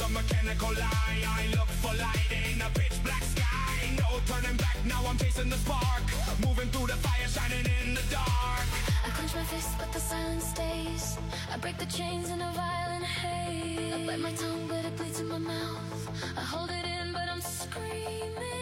a mechanical lie. I look for light in a pitch black sky. No turning back, now I'm chasing the spark. Moving through the fire, shining in the dark. I clench my fist but the silence stays. I break the chains in a violent haze. I bite my tongue but it bleeds in my mouth. I hold it in but I'm screaming.